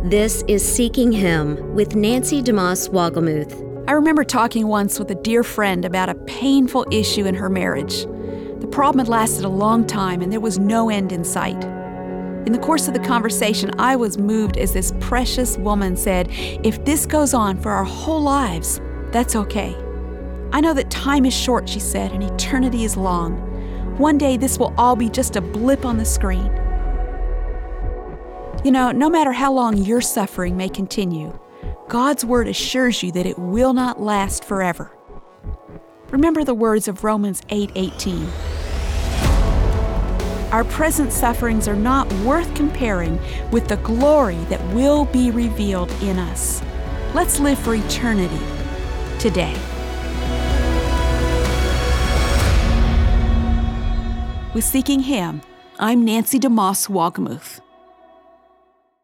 This is Seeking Him with Nancy DeMoss Wogelmuth. I remember talking once with a dear friend about a painful issue in her marriage. The problem had lasted a long time and there was no end in sight. In the course of the conversation, I was moved as this precious woman said, "If this goes on for our whole lives, that's okay. I know that time is short," she said, "and eternity is long. One day this will all be just a blip on the screen." You know, no matter how long your suffering may continue, God's Word assures you that it will not last forever. Remember the words of Romans 8:18. Our present sufferings are not worth comparing with the glory that will be revealed in us. Let's live for eternity today. With Seeking Him, I'm Nancy DeMoss Wogelmuth.